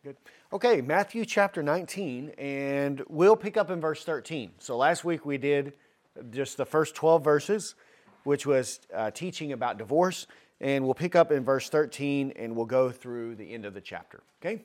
Good. Okay, Matthew chapter 19, and we'll pick up in verse 13. So last week we did just the first 12 verses, which was teaching about divorce, and we'll pick up in verse 13, and we'll go through the end of the chapter, okay?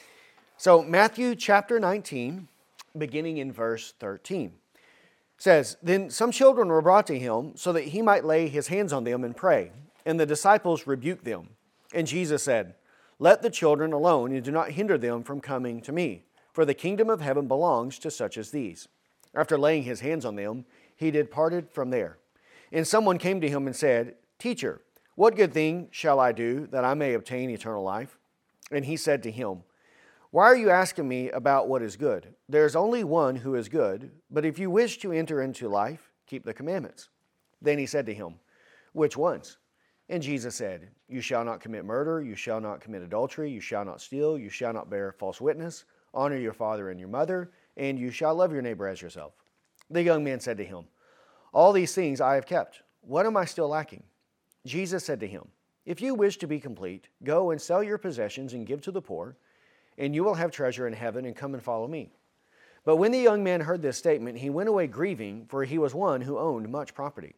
So Matthew chapter 19, beginning in verse 13, says, "Then some children were brought to him so that he might lay his hands on them and pray. And the disciples rebuked them. And Jesus said, 'Let the children alone, and do not hinder them from coming to me, for the kingdom of heaven belongs to such as these.' After laying his hands on them, he departed from there. And someone came to him and said, 'Teacher, what good thing shall I do that I may obtain eternal life?' And he said to him, 'Why are you asking me about what is good? There is only one who is good, but if you wish to enter into life, keep the commandments.' Then he said to him, 'Which ones?' And Jesus said, 'You shall not commit murder, you shall not commit adultery, you shall not steal, you shall not bear false witness, honor your father and your mother, and you shall love your neighbor as yourself.' The young man said to him, 'All these things I have kept. What am I still lacking?' Jesus said to him, 'If you wish to be complete, go and sell your possessions and give to the poor, and you will have treasure in heaven, and come and follow me.' But when the young man heard this statement, he went away grieving, for he was one who owned much property.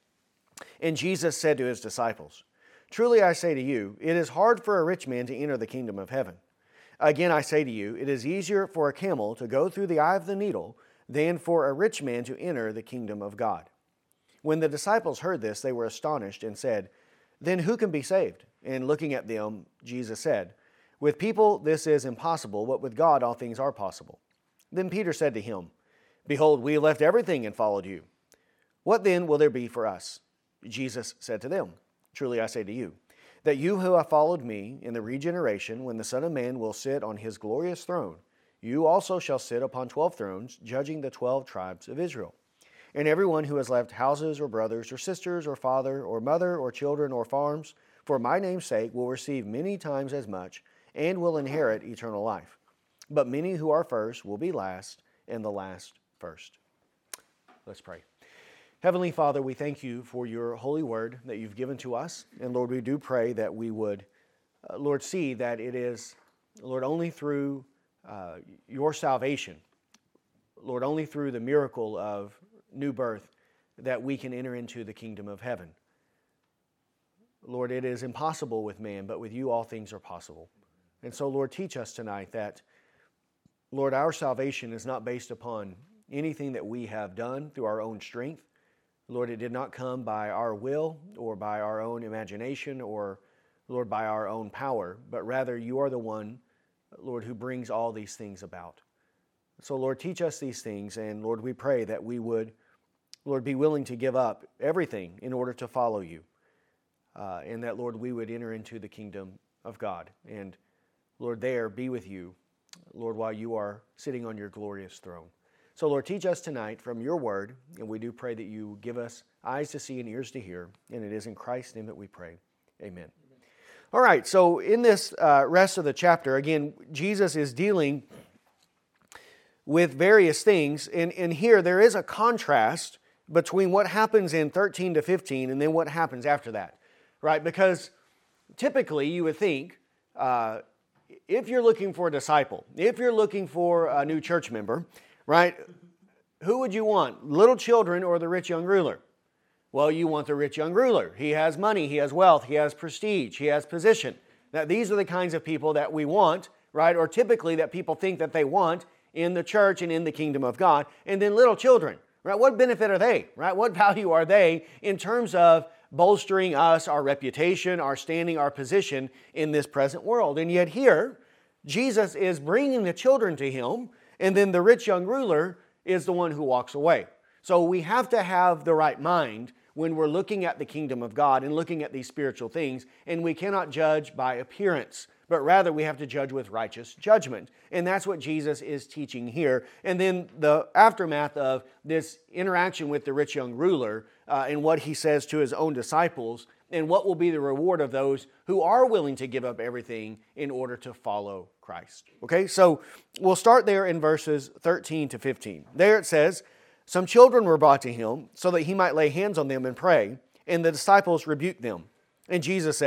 And Jesus said to his disciples, 'Truly I say to you, it is hard for a rich man to enter the kingdom of heaven. Again I say to you, it is easier for a camel to go through the eye of the needle than for a rich man to enter the kingdom of God.' When the disciples heard this, they were astonished and said, 'Then who can be saved?' And looking at them, Jesus said, 'With people this is impossible, but with God all things are possible.' Then Peter said to him, 'Behold, we have left everything and followed you. What then will there be for us?' Jesus said to them, 'Truly I say to you, that you who have followed me in the regeneration, when the Son of Man will sit on his glorious throne, you also shall sit upon 12 thrones, judging the 12 tribes of Israel. And everyone who has left houses or brothers or sisters or father or mother or children or farms, for my name's sake, will receive many times as much and will inherit eternal life. But many who are first will be last, and the last first.'" Let's pray. Heavenly Father, we thank you for your holy word that you've given to us. And Lord, we do pray that we would, Lord, see that it is, Lord, only through your salvation, Lord, only through the miracle of new birth that we can enter into the kingdom of heaven. Lord, it is impossible with man, but with you all things are possible. And so, Lord, teach us tonight that, Lord, our salvation is not based upon anything that we have done through our own strength. Lord, it did not come by our will or by our own imagination or, Lord, by our own power, but rather you are the one, Lord, who brings all these things about. So, Lord, teach us these things, and Lord, we pray that we would, Lord, be willing to give up everything in order to follow you, and that, Lord, we would enter into the kingdom of God, and, Lord, there be with you, Lord, while you are sitting on your glorious throne. So, Lord, teach us tonight from your word, and we do pray that you give us eyes to see and ears to hear, and it is in Christ's name that we pray. Amen. All right, so in this rest of the chapter, again, Jesus is dealing with various things, and here there is a contrast between what happens in 13 to 15 and then what happens after that, right? Because typically you would think, if you're looking for a disciple, if you're looking for a new church member, right? Who would you want? Little children or the rich young ruler? Well, you want the rich young ruler. He has money, he has wealth, he has prestige, he has position. Now, these are the kinds of people that we want, right? Or typically that people think that they want in the church and in the kingdom of God. And then little children, right? What benefit are they, right? What value are they in terms of bolstering us, our reputation, our standing, our position in this present world? And yet here, Jesus is bringing the children to him, and then the rich young ruler is the one who walks away. So we have to have the right mind when we're looking at the kingdom of God and looking at these spiritual things, and we cannot judge by appearance, but rather we have to judge with righteous judgment. And that's what Jesus is teaching here. And then the aftermath of this interaction with the rich young ruler and what he says to his own disciples, and what will be the reward of those who are willing to give up everything in order to follow Christ. Okay, so we'll start there in verses 13 to 15. There it says, "Some children were brought to him so that he might lay hands on them and pray, and the disciples rebuked them. And Jesus said,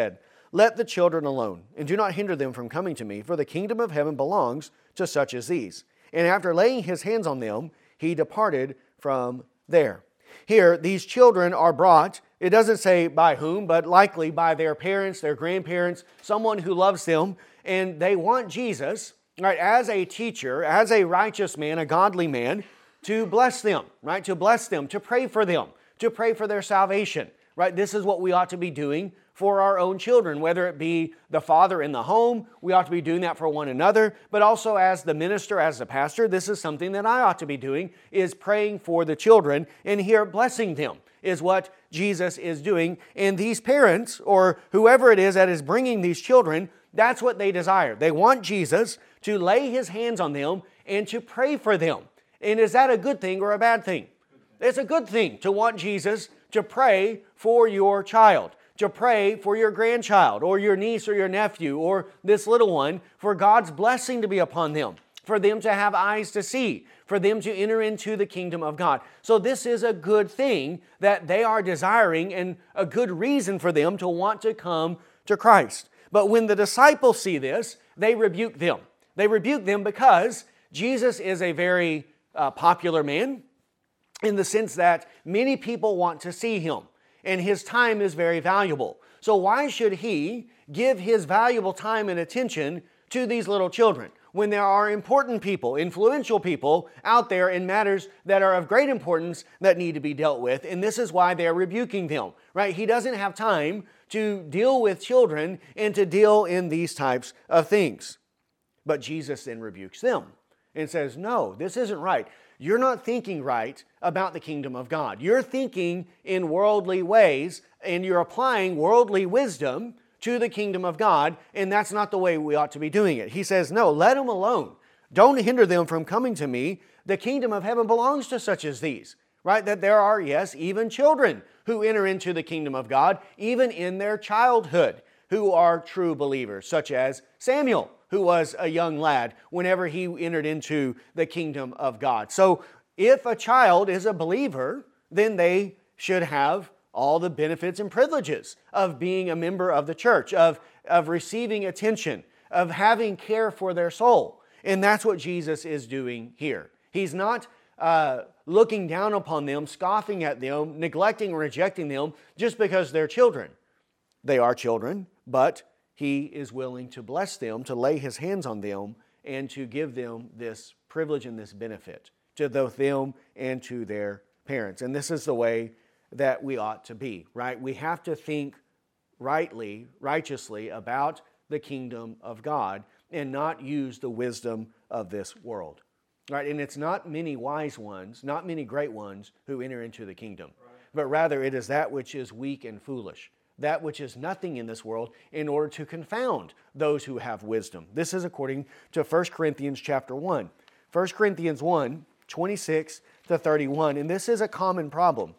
Let the children alone, and do not hinder them from coming to me, for the kingdom of heaven belongs to such as these. And after laying his hands on them, he departed from there. Here, these children are brought, it doesn't say by whom, but likely by their parents, their grandparents, someone who loves them, and they want Jesus, right, as a teacher, as a righteous man, a godly man, to bless them, right, to bless them, to pray for them, to pray for their salvation, right? This is what we ought to be doing for our own children, whether it be the father in the home, we ought to be doing that for one another, but also as the minister, as the pastor, this is something that I ought to be doing, is praying for the children, and here blessing them is what Jesus is doing. And these parents, or whoever it is that is bringing these children, that's what they desire. They want Jesus to lay his hands on them and to pray for them. And is that a good thing or a bad thing? It's a good thing to want Jesus to pray for your child, to pray for your grandchild or your niece or your nephew or this little one, for God's blessing to be upon them, for them to have eyes to see, for them to enter into the kingdom of God. So this is a good thing that they are desiring and a good reason for them to want to come to Christ. But when the disciples see this, they rebuke them. They rebuke them because Jesus is a very popular man in the sense that many people want to see him, and his time is very valuable. So why should he give his valuable time and attention to these little children when there are important people, influential people out there in matters that are of great importance that need to be dealt with? And this is why they're rebuking them, right? He doesn't have time to deal with children and to deal in these types of things. But Jesus then rebukes them and says, no, this isn't right. You're not thinking right about the kingdom of God. You're thinking in worldly ways, and you're applying worldly wisdom to the kingdom of God, and that's not the way we ought to be doing it. He says, no, let them alone. Don't hinder them from coming to me. The kingdom of heaven belongs to such as these, right? That there are, yes, even children who enter into the kingdom of God, even in their childhood, who are true believers, such as Samuel, who was a young lad whenever he entered into the kingdom of God. So if a child is a believer, then they should have all the benefits and privileges of being a member of the church, of receiving attention, of having care for their soul. And that's what Jesus is doing here. He's not looking down upon them, scoffing at them, neglecting or rejecting them just because they're children. They are children, but he is willing to bless them, to lay his hands on them, and to give them this privilege and this benefit to both them and to their parents. And this is the way that we ought to be, right? We have to think righteously about the kingdom of God and not use the wisdom of this world, right? And it's not many wise ones, not many great ones who enter into the kingdom, but rather it is that which is weak and foolish, that which is nothing in this world, in order to confound those who have wisdom. This is according to 1 Corinthians chapter 1. 1 Corinthians 1, 26 to 31, and this is a common problem.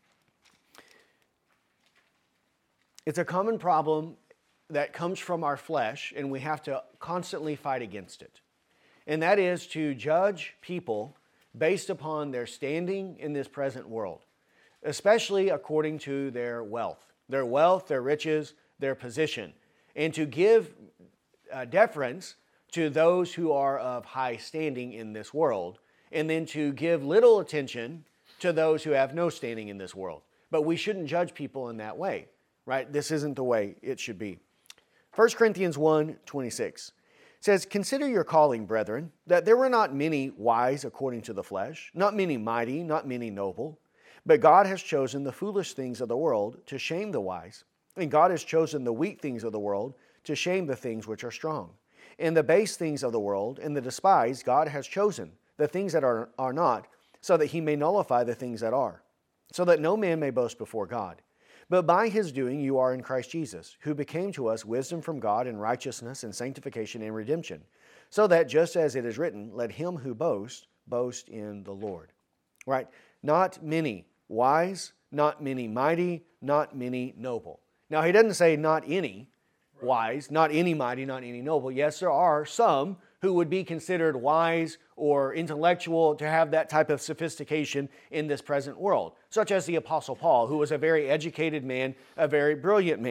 It's a common problem that comes from our flesh, and we have to constantly fight against it. And that is to judge people based upon their standing in this present world, especially according to their wealth, their riches, their position, and to give deference to those who are of high standing in this world, and then to give little attention to those who have no standing in this world. But we shouldn't judge people in that way, right? This isn't the way it should be. 1 Corinthians 1, 26 says, "Consider your calling, brethren, that there were not many wise according to the flesh, not many mighty, not many noble. But God has chosen the foolish things of the world to shame the wise, and God has chosen the weak things of the world to shame the things which are strong. And the base things of the world and the despised God has chosen, the things that are not, so that he may nullify the things that are, so that no man may boast before God. But by his doing you are in Christ Jesus, who became to us wisdom from God and righteousness and sanctification and redemption, so that just as it is written, let him who boasts, boast in the Lord." Right? Not many wise, not many mighty, not many noble. Now, he doesn't say not any wise, not any mighty, not any noble. Yes, there are some who would be considered wise or intellectual to have that type of sophistication in this present world, such as the Apostle Paul, who was a very educated man, a very brilliant man.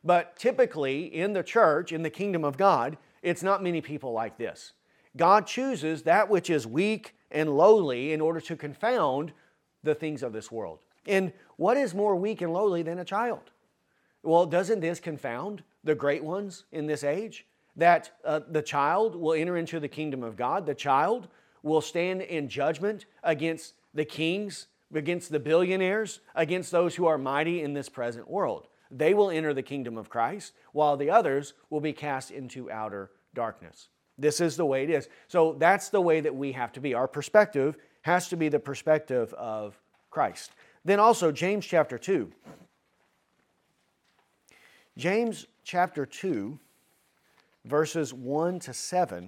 But typically in the church, in the kingdom of God, it's not many people like this. God chooses that which is weak and lowly in order to confound the things of this world. And what is more weak and lowly than a child? Well, doesn't this confound the great ones in this age? That the child will enter into the kingdom of God. The child will stand in judgment against the kings, against the billionaires, against those who are mighty in this present world. They will enter the kingdom of Christ, while the others will be cast into outer darkness. This is the way it is. So that's the way that we have to be. Our perspective has to be the perspective of Christ. Then also James chapter 2. James chapter 2, verses 1 to 7.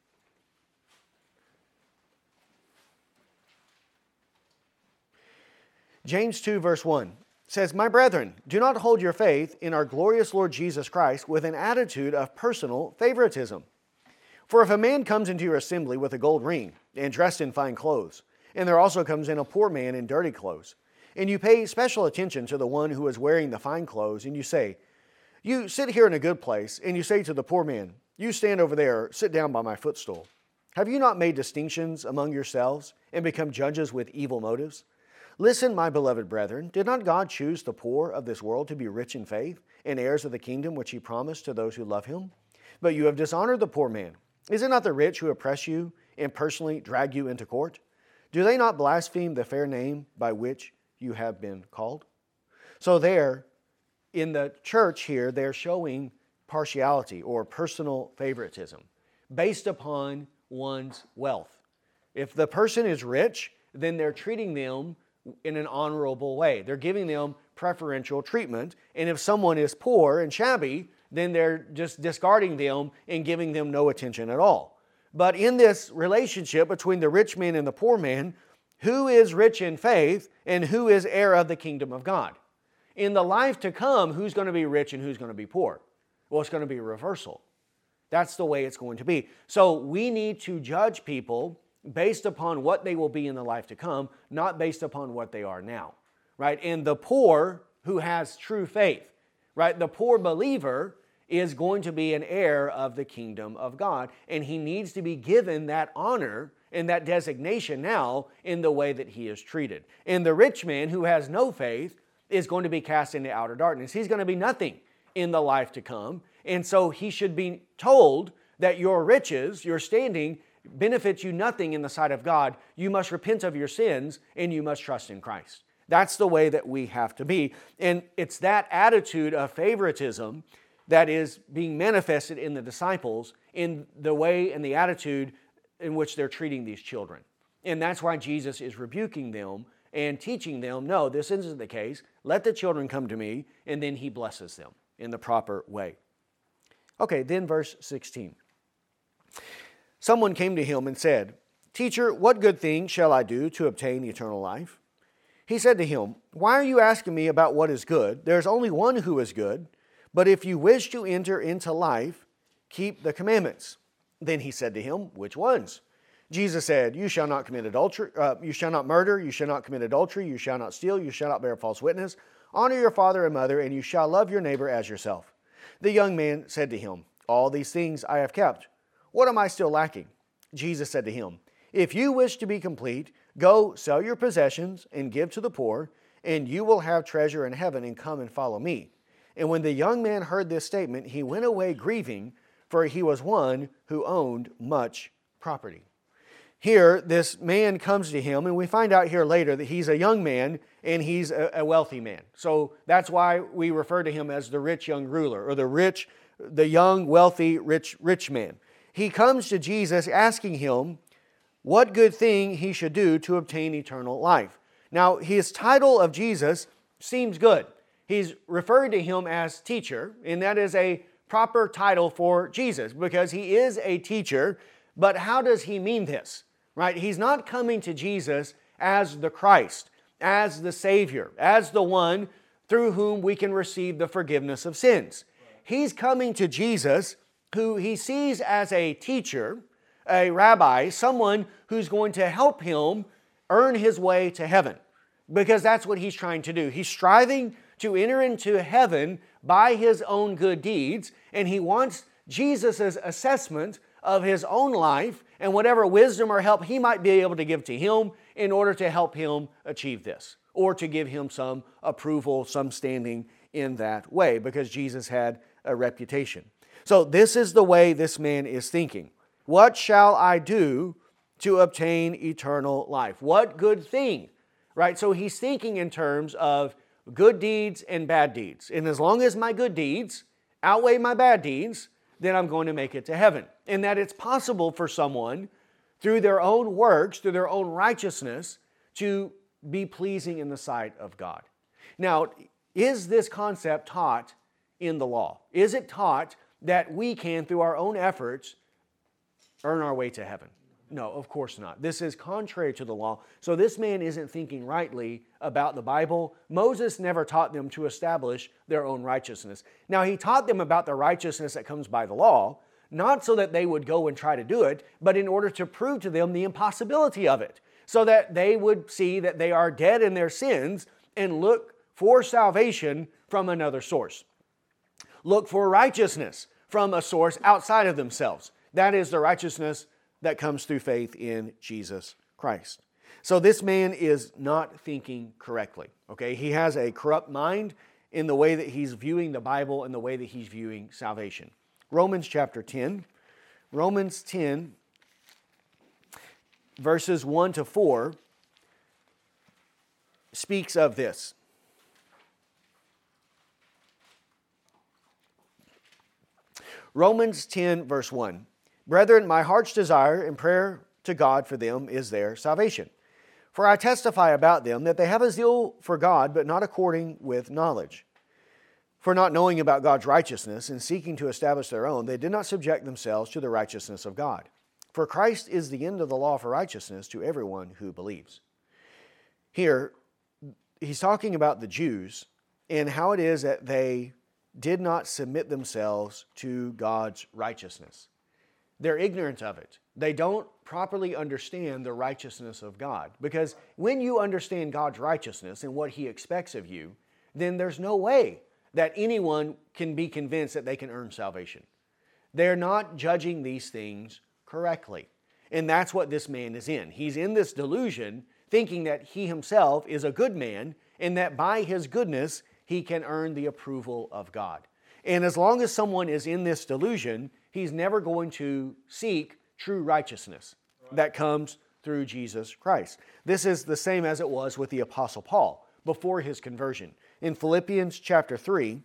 James 2, verse 1 says, "My brethren, do not hold your faith in our glorious Lord Jesus Christ with an attitude of personal favoritism. For if a man comes into your assembly with a gold ring and dressed in fine clothes, and there also comes in a poor man in dirty clothes, and you pay special attention to the one who is wearing the fine clothes, and you say, 'You sit here in a good place,' and you say to the poor man, 'You stand over there, sit down by my footstool,' have you not made distinctions among yourselves and become judges with evil motives? Listen, my beloved brethren, did not God choose the poor of this world to be rich in faith and heirs of the kingdom which He promised to those who love Him? But you have dishonored the poor man. Is it not the rich who oppress you and personally drag you into court? Do they not blaspheme the fair name by which you have been called?" So there, in the church here, they're showing partiality or personal favoritism based upon one's wealth. If the person is rich, then they're treating them in an honorable way. They're giving them preferential treatment. And if someone is poor and shabby, then they're just discarding them and giving them no attention at all. But in this relationship between the rich man and the poor man, who is rich in faith and who is heir of the kingdom of God? In the life to come, who's going to be rich and who's going to be poor? Well, it's going to be a reversal. That's the way it's going to be. So we need to judge people based upon what they will be in the life to come, not based upon what they are now, right? And the poor who has true faith, right? The poor believer is going to be an heir of the kingdom of God, and he needs to be given that honor and that designation now in the way that he is treated. And the rich man who has no faith is going to be cast into outer darkness. He's going to be nothing in the life to come, and so he should be told that your riches, your standing, benefits you nothing in the sight of God. You must repent of your sins and you must trust in Christ. That's the way that we have to be. And it's that attitude of favoritism that is being manifested in the disciples in the way and the attitude in which they're treating these children. And that's why Jesus is rebuking them and teaching them, no, this isn't the case. Let the children come to me, and then He blesses them in the proper way. Okay, then verse 16. Someone came to Him and said, "Teacher, what good thing shall I do to obtain eternal life?" He said to him, "Why are you asking me about what is good? There is only one who is good. But if you wish to enter into life, keep the commandments." Then he said to him, "Which ones?" Jesus said, "You shall not commit adultery, you shall not murder, you shall not commit adultery, you shall not steal, you shall not bear false witness, honor your father and mother, and you shall love your neighbor as yourself." The young man said to him, "All these things I have kept. What am I still lacking?" Jesus said to him, "If you wish to be complete, go sell your possessions and give to the poor, and you will have treasure in heaven, and come and follow me." And when the young man heard this statement, he went away grieving, for he was one who owned much property. Here, this man comes to him, and we find out here later that he's a young man and he's a wealthy man. So that's why we refer to him as the rich young ruler, or the young, wealthy, rich man. He comes to Jesus asking him what good thing he should do to obtain eternal life. Now, his title of Jesus seems good. He's referred to him as teacher, and that is a proper title for Jesus because he is a teacher. But how does he mean this? Right? He's not coming to Jesus as the Christ, as the Savior, as the one through whom we can receive the forgiveness of sins. He's coming to Jesus who he sees as a teacher, a rabbi, someone who's going to help him earn his way to heaven, because that's what he's trying to do. He's striving to enter into heaven by his own good deeds, and he wants Jesus' assessment of his own life and whatever wisdom or help he might be able to give to him in order to help him achieve this, or to give him some approval, some standing in that way, because Jesus had a reputation. So this is the way this man is thinking. What shall I do to obtain eternal life? What good thing? Right? So he's thinking in terms of good deeds and bad deeds. And as long as my good deeds outweigh my bad deeds, then I'm going to make it to heaven. And that it's possible for someone, through their own works, through their own righteousness, to be pleasing in the sight of God. Now, is this concept taught in the law? Is it taught that we can, through our own efforts, earn our way to heaven? No, of course not. This is contrary to the law. So this man isn't thinking rightly about the Bible. Moses never taught them to establish their own righteousness. Now, he taught them about the righteousness that comes by the law, not so that they would go and try to do it, but in order to prove to them the impossibility of it, so that they would see that they are dead in their sins and look for salvation from another source. Look for righteousness from a source outside of themselves. That is the righteousness that comes through faith in Jesus Christ. So this man is not thinking correctly. Okay, he has a corrupt mind in the way that he's viewing the Bible and the way that he's viewing salvation. Romans chapter 10. Romans 10, verses 1 to 4, speaks of this. Romans 10, verse 1. Brethren, my heart's desire and prayer to God for them is their salvation. For I testify about them that they have a zeal for God, but not according with knowledge. For not knowing about God's righteousness and seeking to establish their own, they did not subject themselves to the righteousness of God. For Christ is the end of the law for righteousness to everyone who believes. Here, he's talking about the Jews and how it is that they did not submit themselves to God's righteousness. They're ignorant of it. They don't properly understand the righteousness of God. Because when you understand God's righteousness and what He expects of you, then there's no way that anyone can be convinced that they can earn salvation. They're not judging these things correctly. And that's what this man is in. He's in this delusion, thinking that he himself is a good man and that by his goodness he can earn the approval of God. And as long as someone is in this delusion, he's never going to seek true righteousness that comes through Jesus Christ. This is the same as it was with the Apostle Paul before his conversion. In Philippians chapter 3,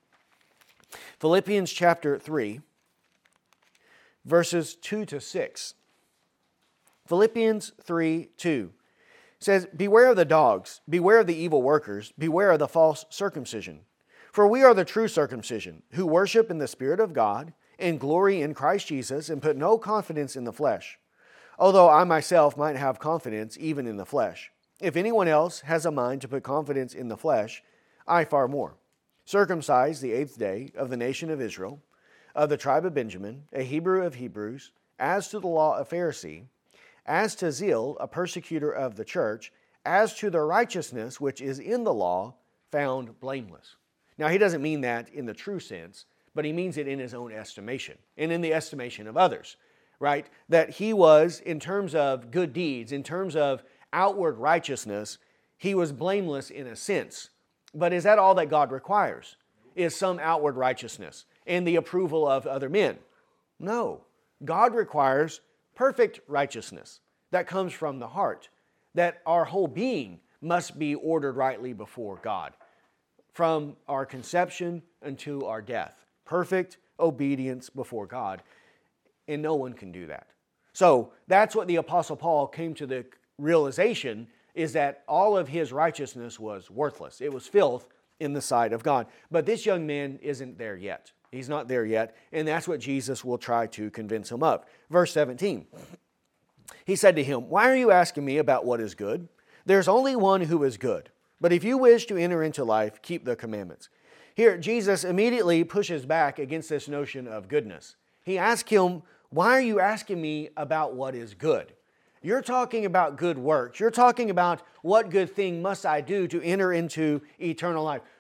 verses 2 to 6. Philippians 3:2 says, beware of the dogs, beware of the evil workers, beware of the false circumcision. For we are the true circumcision, who worship in the Spirit of God, and glory in Christ Jesus, and put no confidence in the flesh. Although I myself might have confidence even in the flesh. If anyone else has a mind to put confidence in the flesh, I far more. Circumcised the 8th day of the nation of Israel, of the tribe of Benjamin, a Hebrew of Hebrews, as to the law a Pharisee, as to zeal a persecutor of the church, as to the righteousness which is in the law, found blameless. Now he doesn't mean that in the true sense, but he means it in his own estimation and in the estimation of others, right? That he was, in terms of good deeds, in terms of outward righteousness, he was blameless in a sense. But is that all that God requires? Is some outward righteousness and the approval of other men? No. God requires perfect righteousness that comes from the heart, that our whole being must be ordered rightly before God, from our conception unto our death. Perfect obedience before God, and no one can do that. So that's what the Apostle Paul came to the realization, is that all of his righteousness was worthless. It was filth in the sight of God. But this young man isn't there yet. He's not there yet, and that's what Jesus will try to convince him of. Verse 17, he said to him, why are you asking me about what is good? There's only one who is good. But if you wish to enter into life, keep the commandments. Here, Jesus immediately pushes back against this notion of goodness. He asks him, why are you asking me about what is good? You're talking about good works. You're talking about what good thing must I do to enter into eternal life.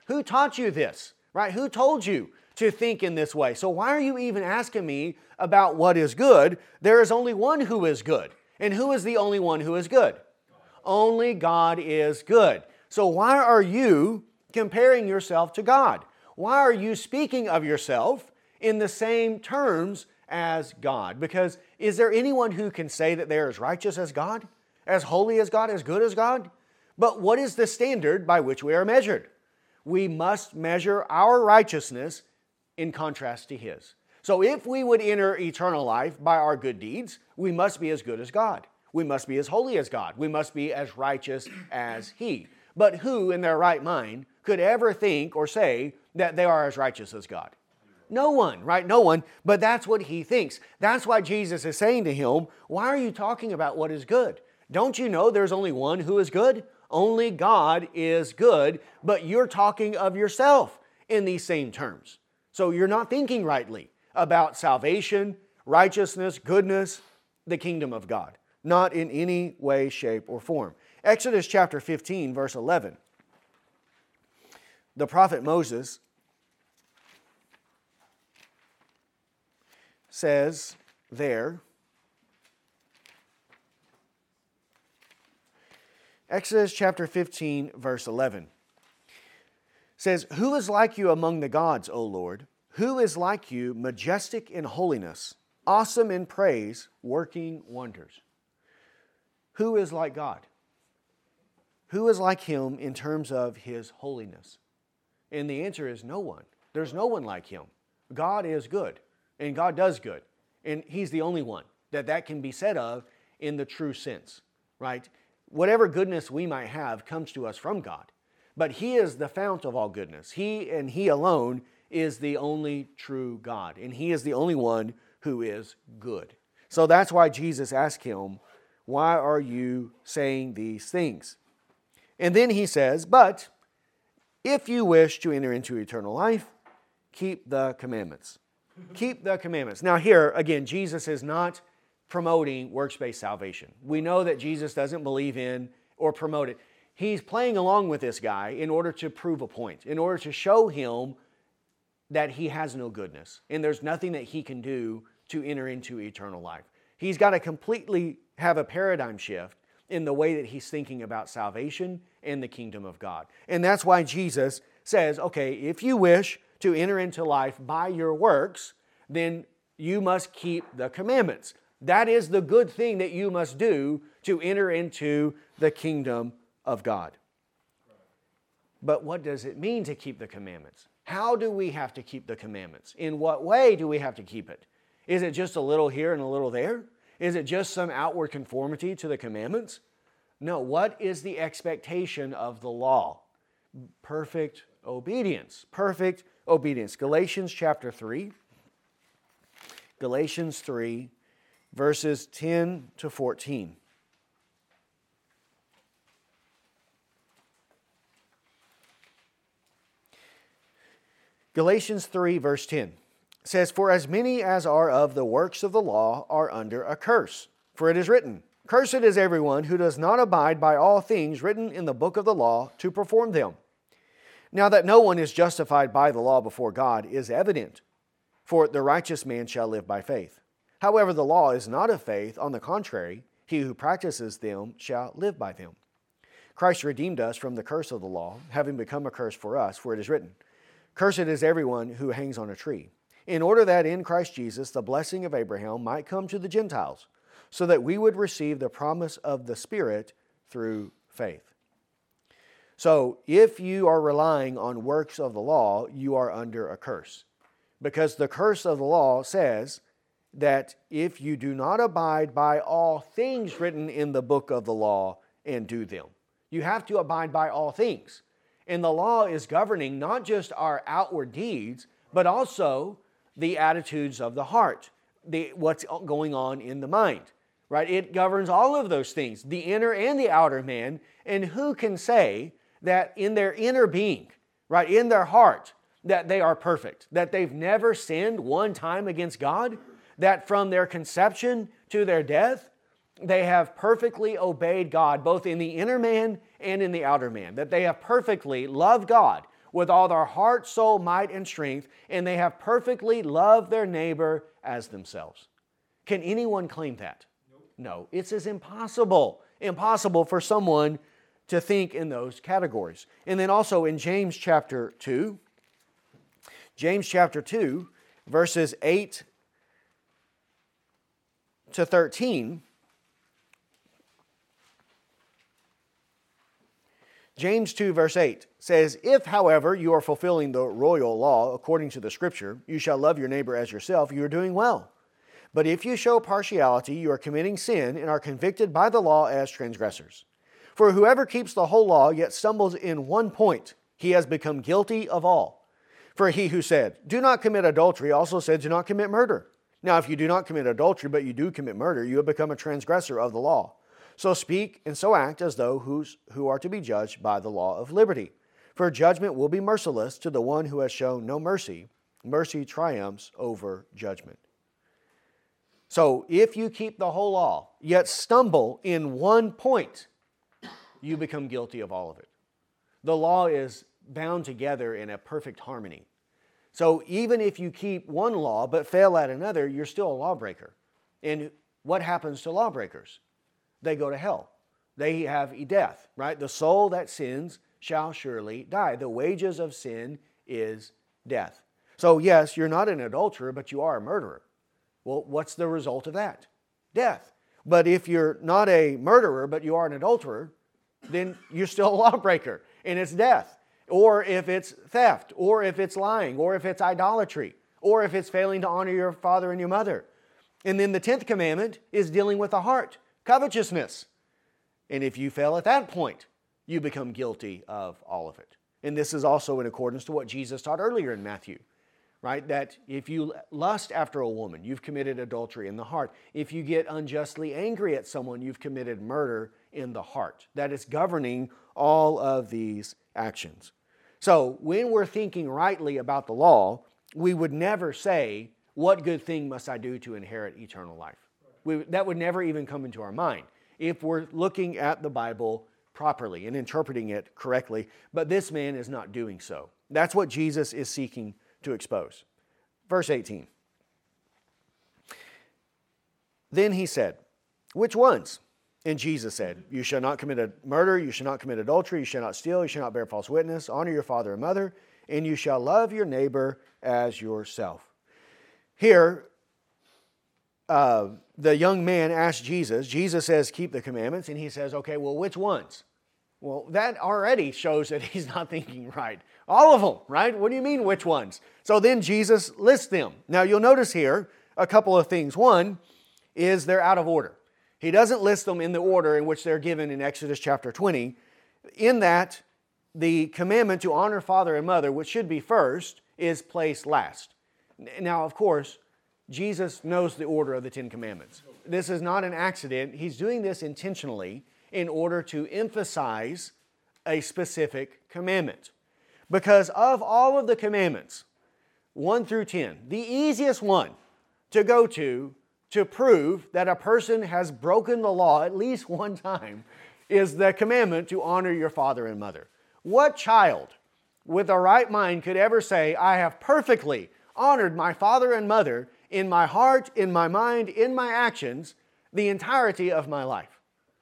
Who taught you this, right? Who told you to think in this way? So why are you even asking me about what is good? There is only one who is good. And who is the only one who is good? Only God is good. So why are you comparing yourself to God? Why are you speaking of yourself in the same terms as God? Because is there anyone who can say that they are as righteous as God, as holy as God, as good as God? But what is the standard by which we are measured? We must measure our righteousness in contrast to His. So if we would enter eternal life by our good deeds, we must be as good as God. We must be as holy as God. We must be as righteous as He. But who in their right mind could ever think or say that they are as righteous as God? No one, right? No one. But that's what he thinks. That's why Jesus is saying to him, why are you talking about what is good? Don't you know there's only one who is good? Only God is good, but you're talking of yourself in these same terms. So you're not thinking rightly about salvation, righteousness, goodness, the kingdom of God. Not in any way, shape, or form. Exodus chapter 15, verse 11. The prophet Moses says there, Exodus chapter 15, verse 11, says, "Who is like you among the gods, O Lord? Who is like you, majestic in holiness, awesome in praise, working wonders?" Who is like God? Who is like Him in terms of His holiness? And the answer is no one. There's no one like Him. God is good, and God does good. And He's the only one that can be said of in the true sense, right? Whatever goodness we might have comes to us from God. But He is the fount of all goodness. He and He alone is the only true God. And He is the only one who is good. So that's why Jesus asked him, why are you saying these things? And then He says, but if you wish to enter into eternal life, keep the commandments. Keep the commandments. Now here, again, Jesus is not promoting works-based salvation. We know that Jesus doesn't believe in or promote it. He's playing along with this guy in order to prove a point, in order to show him that he has no goodness and there's nothing that he can do to enter into eternal life. He's got to completely have a paradigm shift in the way that he's thinking about salvation and the kingdom of God. And that's why Jesus says, okay, if you wish to enter into life by your works, then you must keep the commandments. That is the good thing that you must do to enter into the kingdom of God. But what does it mean to keep the commandments? How do we have to keep the commandments? In what way do we have to keep it? Is it just a little here and a little there? Is it just some outward conformity to the commandments? No, what is the expectation of the law? Perfect obedience. Perfect obedience. Galatians chapter 3. Galatians 3, verses 10 to 14. Galatians 3, verse 10 says, "For as many as are of the works of the law are under a curse. For it is written, Cursed is everyone who does not abide by all things written in the book of the law to perform them. Now that no one is justified by the law before God is evident, for the righteous man shall live by faith. However, the law is not of faith. On the contrary, he who practices them shall live by them. Christ redeemed us from the curse of the law, having become a curse for us, for it is written, Cursed is everyone who hangs on a tree, in order that in Christ Jesus the blessing of Abraham might come to the Gentiles, so that we would receive the promise of the Spirit through faith." So, if you are relying on works of the law, you are under a curse. Because the curse of the law says that if you do not abide by all things written in the book of the law and do them, you have to abide by all things. And the law is governing not just our outward deeds, but also the attitudes of the heart, what's going on in the mind, right? It governs all of those things, the inner and the outer man. And who can say that in their inner being, right, in their heart, that they are perfect, that they've never sinned one time against God, that from their conception to their death, they have perfectly obeyed God, both in the inner man and in the outer man, that they have perfectly loved God with all their heart, soul, might, and strength, and they have perfectly loved their neighbor as themselves. Can anyone claim that? No, it's as impossible for someone to think in those categories. And then also in James chapter 2, verses 8 to 13, James 2 verse 8 says, "If, however, you are fulfilling the royal law according to the Scripture, you shall love your neighbor as yourself, you are doing well. But if you show partiality, you are committing sin and are convicted by the law as transgressors. For whoever keeps the whole law yet stumbles in one point, he has become guilty of all. For he who said, 'Do not commit adultery,' also said, 'Do not commit murder.' Now if you do not commit adultery, but you do commit murder, you have become a transgressor of the law. So speak and so act as though who are to be judged by the law of liberty. For judgment will be merciless to the one who has shown no mercy. Mercy triumphs over judgment." So if you keep the whole law, yet stumble in one point, you become guilty of all of it. The law is bound together in a perfect harmony. So even if you keep one law but fail at another, you're still a lawbreaker. And what happens to lawbreakers? They go to hell. They have death, right? The soul that sins shall surely die. The wages of sin is death. So yes, you're not an adulterer, but you are a murderer. Well, what's the result of that? Death. But if you're not a murderer, but you are an adulterer, then you're still a lawbreaker, and it's death. Or if it's theft, or if it's lying, or if it's idolatry, or if it's failing to honor your father and your mother. And then the 10th commandment is dealing with the heart, covetousness. And if you fail at that point, you become guilty of all of it. And this is also in accordance to what Jesus taught earlier in Matthew, right? That if you lust after a woman, you've committed adultery in the heart. If you get unjustly angry at someone, you've committed murder in the heart. That is governing all of these actions. So when we're thinking rightly about the law, we would never say, "What good thing must I do to inherit eternal life?" That would never even come into our mind if we're looking at the Bible properly and interpreting it correctly. But this man is not doing so. That's what Jesus is seeking to expose. Verse 18. "Then he said, 'Which ones?' And Jesus said, 'You shall not commit murder, you shall not commit adultery, you shall not steal, you shall not bear false witness, honor your father and mother, and you shall love your neighbor as yourself.'" Here, the young man asked Jesus. Jesus says, "Keep the commandments." And he says, "Okay, well, which ones?" Well, that already shows that he's not thinking right. All of them, right? What do you mean, which ones? So then Jesus lists them. Now, you'll notice here a couple of things. One is they're out of order. He doesn't list them in the order in which they're given in Exodus chapter 20. In that, the commandment to honor father and mother, which should be first, is placed last. Now, of course, Jesus knows the order of the 10 Commandments. This is not an accident. He's doing this intentionally in order to emphasize a specific commandment. Because of all of the commandments, 1 through 10, the easiest one to go to prove that a person has broken the law at least one time is the commandment to honor your father and mother. What child with a right mind could ever say, "I have perfectly honored my father and mother in my heart, in my mind, in my actions, the entirety of my life"?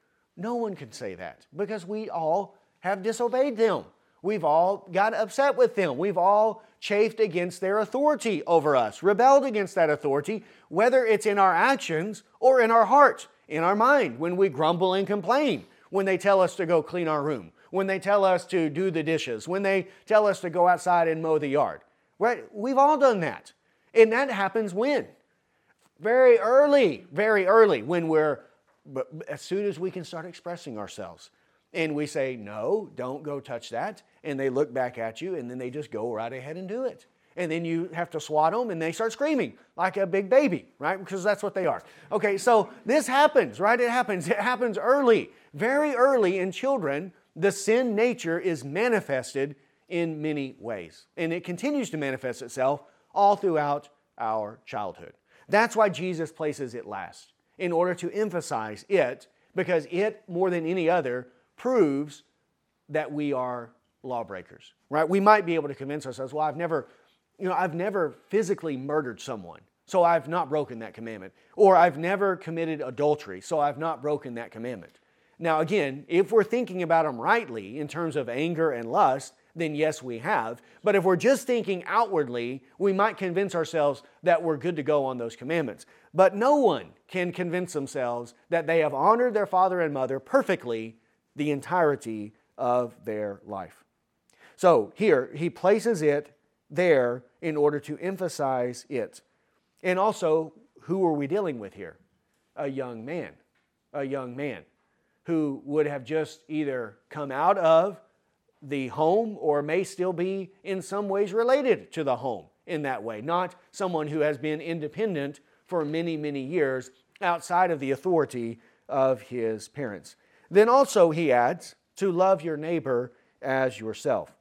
No one can say that because we all have disobeyed them. We've all got upset with them. We've all chafed against their authority over us, rebelled against that authority, whether it's in our actions or in our heart, in our mind, when we grumble and complain, when they tell us to go clean our room, when they tell us to do the dishes, when they tell us to go outside and mow the yard. Right? We've all done that. And that happens when? Very early, when as soon as we can start expressing ourselves. And we say, "No, don't go touch that." And they look back at you and then they just go right ahead and do it. And then you have to swat them and they start screaming like a big baby, right? Because that's what they are. Okay, so this happens, right? It happens early. Very early in children, the sin nature is manifested in many ways. And it continues to manifest itself all throughout our childhood. That's why Jesus places it last, in order to emphasize it, because it, more than any other, proves that we are lawbreakers, right? We might be able to convince ourselves, well, I've never physically murdered someone, so I've not broken that commandment. Or I've never committed adultery, so I've not broken that commandment. Now, again, if we're thinking about them rightly in terms of anger and lust, then yes, we have. But if we're just thinking outwardly, we might convince ourselves that we're good to go on those commandments. But no one can convince themselves that they have honored their father and mother perfectly the entirety of their life. So here, he places it there in order to emphasize it. And also, who are we dealing with here? A young man. A young man who would have just either come out of the home or may still be in some ways related to the home in that way. Not someone who has been independent for many, many years outside of the authority of his parents. Then also he adds, to love your neighbor as yourself.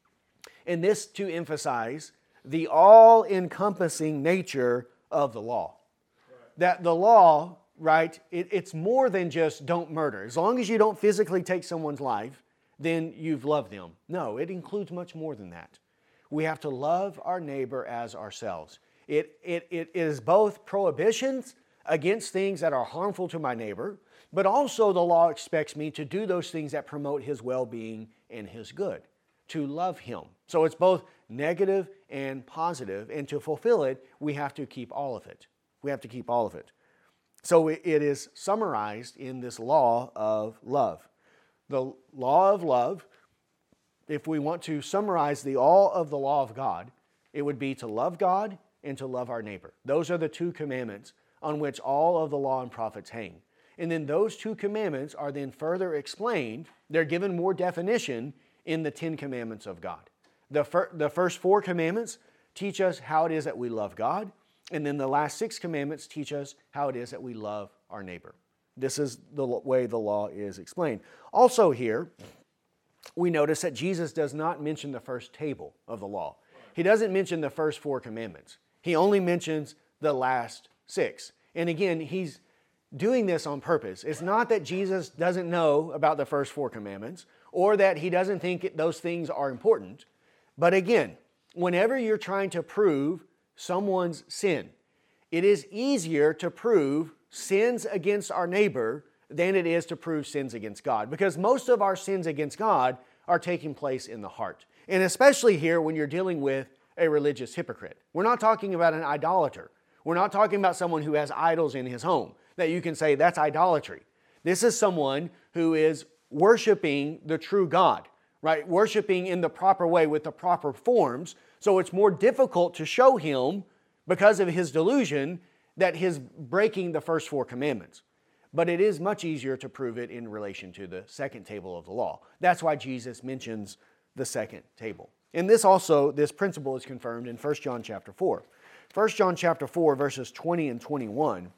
And this to emphasize the all-encompassing nature of the law. That the law, right, it's more than just don't murder. As long as you don't physically take someone's life, then you've loved them. No, it includes much more than that. We have to love our neighbor as ourselves. It is both prohibitions against things that are harmful to my neighbor, but also the law expects me to do those things that promote his well-being and his good, to love him. So it's both negative and positive, and to fulfill it, we have to keep all of it. We have to keep all of it. So it is summarized in this law of love. The law of love, if we want to summarize all of the law of God, it would be to love God and to love our neighbor. Those are the two commandments on which all of the law and prophets hang. And then those two commandments are then further explained. They're given more definition in the 10 Commandments of God. The first 4 commandments teach us how it is that we love God, and then the last 6 commandments teach us how it is that we love our neighbor. This is the way the law is explained. Also here, we notice that Jesus does not mention the first table of the law. He doesn't mention the first 4 commandments. He only mentions the last 6. And again, he's doing this on purpose. It's not that Jesus doesn't know about the first 4 commandments or that he doesn't think those things are important. But again, whenever you're trying to prove someone's sin, it is easier to prove sins against our neighbor than it is to prove sins against God, because most of our sins against God are taking place in the heart. And especially here when you're dealing with a religious hypocrite. We're not talking about an idolater. We're not talking about someone who has idols in his home that you can say that's idolatry. This is someone who is worshiping the true God, right? Worshiping in the proper way with the proper forms. So it's more difficult to show him, because of his delusion, that he's breaking the first 4 commandments. But it is much easier to prove it in relation to the second table of the law. That's why Jesus mentions the second table. And this principle is confirmed in 1 John chapter 4. 1 John chapter 4, verses 20 and 21.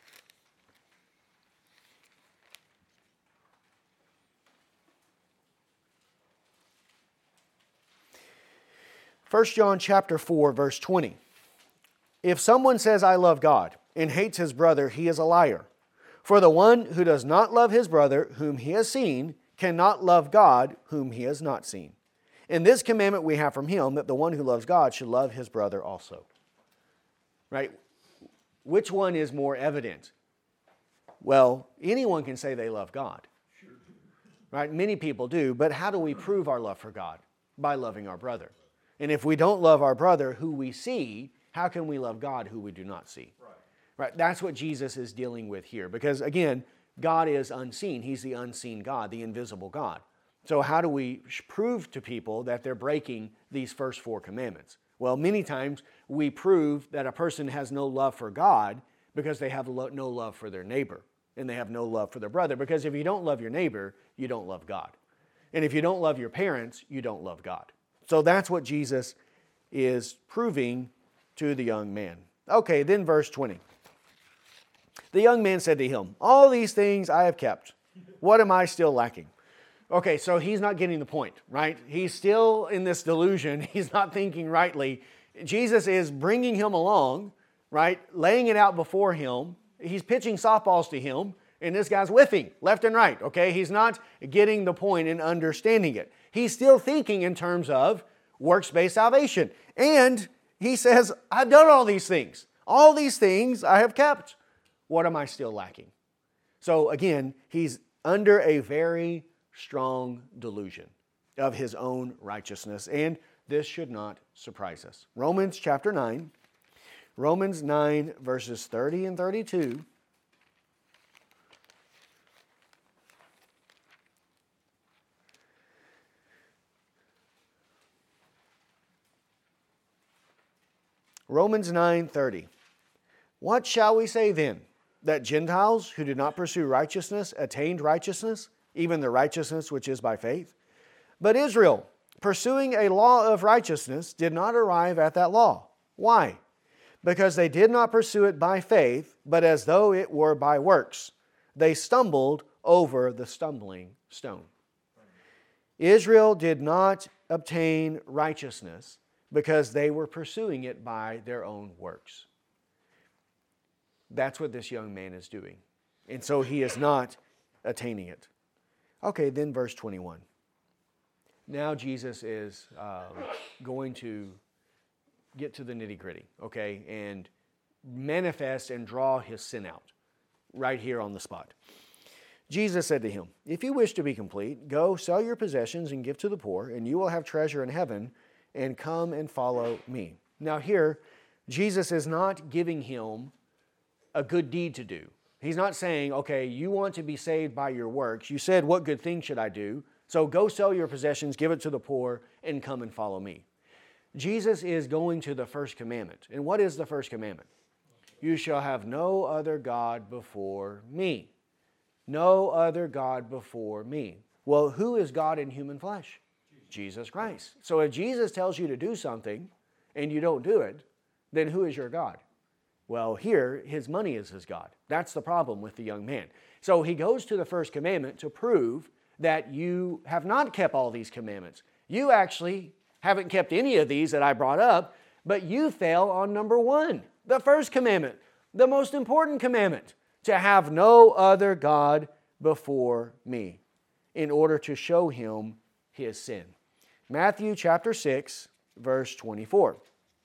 1 John chapter 4, verse 20. If someone says, I love God, and hates his brother, he is a liar. For the one who does not love his brother, whom he has seen, cannot love God, whom he has not seen. And this commandment we have from him, that the one who loves God should love his brother also. Right? Which one is more evident? Well, anyone can say they love God. Right? Many people do, but how do we prove our love for God? By loving our brother. And if we don't love our brother who we see, how can we love God who we do not see? Right? That's what Jesus is dealing with here. Because again, God is unseen. He's the unseen God, the invisible God. So how do we prove to people that they're breaking these first 4 commandments? Well, many times we prove that a person has no love for God because they have no love for their neighbor. And they have no love for their brother. Because if you don't love your neighbor, you don't love God. And if you don't love your parents, you don't love God. So that's what Jesus is proving to the young man. Okay, then verse 20. The young man said to him, all these things I have kept. What am I still lacking? Okay, so he's not getting the point, right? He's still in this delusion. He's not thinking rightly. Jesus is bringing him along, right? Laying it out before him. He's pitching softballs to him, And this guy's whiffing left and right, okay? He's not getting the point and understanding it. He's still thinking in terms of works-based salvation. And he says, I've done all these things. All these things I have kept. What am I still lacking? So again, he's under a very strong delusion of his own righteousness. And this should not surprise us. Romans chapter 9. Romans 9 verses 30 and 32. Romans 9:30. What shall we say then? That Gentiles who did not pursue righteousness attained righteousness, even the righteousness which is by faith? But Israel, pursuing a law of righteousness, did not arrive at that law. Why? Because they did not pursue it by faith, but as though it were by works. They stumbled over the stumbling stone. Israel did not obtain righteousness because they were pursuing it by their own works. That's what this young man is doing. And so he is not attaining it. Okay, then verse 21. Now Jesus is going to get to the nitty-gritty, okay, and manifest and draw his sin out right here on the spot. Jesus said to him, if you wish to be complete, go sell your possessions and give to the poor, and you will have treasure in heaven, and come and follow me. Now here, Jesus is not giving him a good deed to do. He's not saying, okay, you want to be saved by your works. You said, what good thing should I do? So go sell your possessions, give it to the poor, and come and follow me. Jesus is going to the first commandment. And what is the first commandment? You shall have no other God before me. No other God before me. Well, who is God in human flesh? Jesus Christ. So if Jesus tells you to do something and you don't do it, then who is your God? Well, here, his money is his God. That's the problem with the young man. So he goes to the first commandment to prove that you have not kept all these commandments. You actually haven't kept any of these that I brought up, but you fail on number one, the first commandment, the most important commandment, to have no other God before me, in order to show him his sin. Matthew chapter 6, verse 24.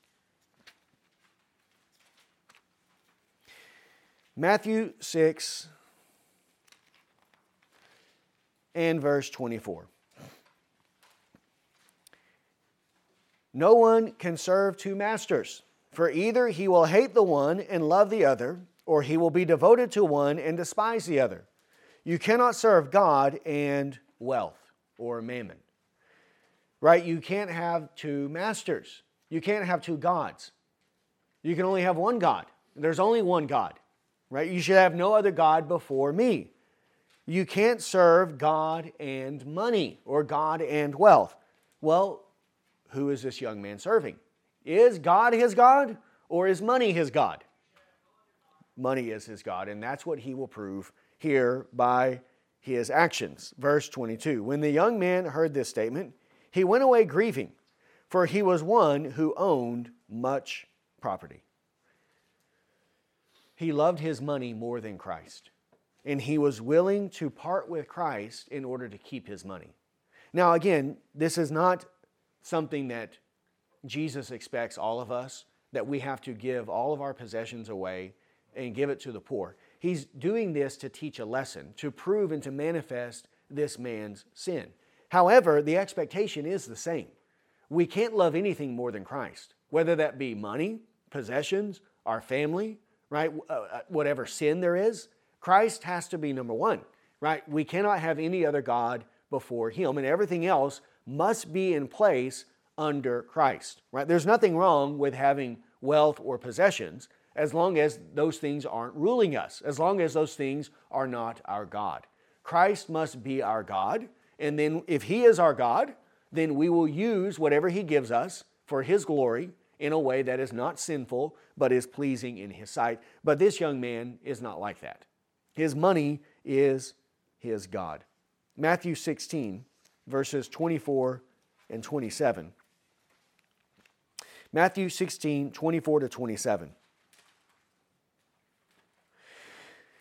Matthew 6 and verse 24. No one can serve two masters, for either he will hate the one and love the other, or he will be devoted to one and despise the other. You cannot serve God and wealth or mammon. Right? You can't have two masters. You can't have two gods. You can only have one God. There's only one God. Right? You should have no other God before me. You can't serve God and money or God and wealth. Well, who is this young man serving? Is God his God or is money his God? Money is his God, and that's what he will prove here by his actions. Verse 22, when the young man heard this statement, he went away grieving, for he was one who owned much property. He loved his money more than Christ, and he was willing to part with Christ in order to keep his money. Now again, this is not something that Jesus expects all of us, that we have to give all of our possessions away and give it to the poor. He's doing this to teach a lesson, to prove and to manifest this man's sin. However, the expectation is the same. We can't love anything more than Christ, whether that be money, possessions, our family, right? Whatever sin there is, Christ has to be number one, right? We cannot have any other God before him, and everything else must be in place under Christ, right? There's nothing wrong with having wealth or possessions as long as those things aren't ruling us, as long as those things are not our God. Christ must be our God, and then if he is our God, then we will use whatever he gives us for his glory in a way that is not sinful, but is pleasing in his sight. But this young man is not like that. His money is his God. Matthew 16, verses 24 and 27. Matthew 16, 24 to 27.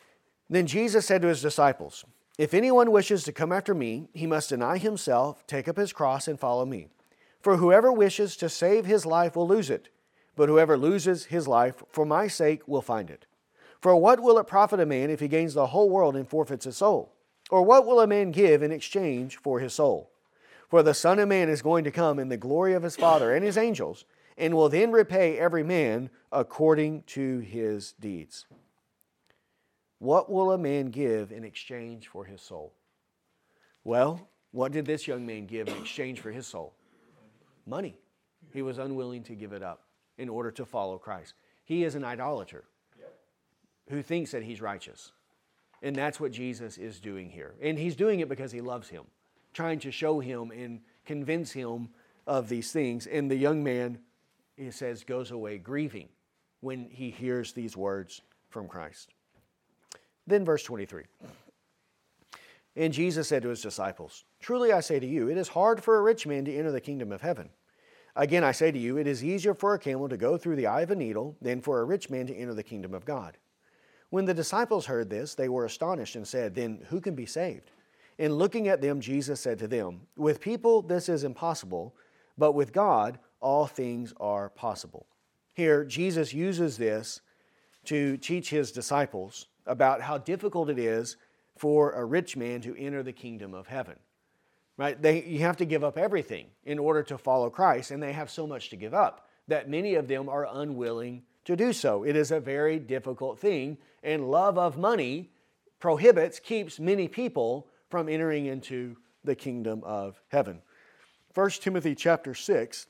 Then Jesus said to his disciples, "If anyone wishes to come after me, he must deny himself, take up his cross, and follow me. For whoever wishes to save his life will lose it, but whoever loses his life for my sake will find it. For what will it profit a man if he gains the whole world and forfeits his soul? Or what will a man give in exchange for his soul? For the Son of Man is going to come in the glory of his Father and his angels, and will then repay every man according to his deeds." What will a man give in exchange for his soul? Well, what did this young man give in exchange for his soul? Money. He was unwilling to give it up in order to follow Christ. He is an idolater who thinks that he's righteous. And that's what Jesus is doing here. And he's doing it because he loves him, trying to show him and convince him of these things. And the young man, it says, goes away grieving when he hears these words from Christ. Then verse 23. And Jesus said to his disciples, "Truly I say to you, it is hard for a rich man to enter the kingdom of heaven. Again I say to you, it is easier for a camel to go through the eye of a needle than for a rich man to enter the kingdom of God." When the disciples heard this, they were astonished and said, "Then who can be saved?" And looking at them, Jesus said to them, "With people this is impossible, but with God all things are possible." Here, Jesus uses this to teach his disciples about how difficult it is for a rich man to enter the kingdom of heaven. Right? You have to give up everything in order to follow Christ, and they have so much to give up that many of them are unwilling to do so. It is a very difficult thing, and love of money keeps many people from entering into the kingdom of heaven. 1 Timothy chapter 6.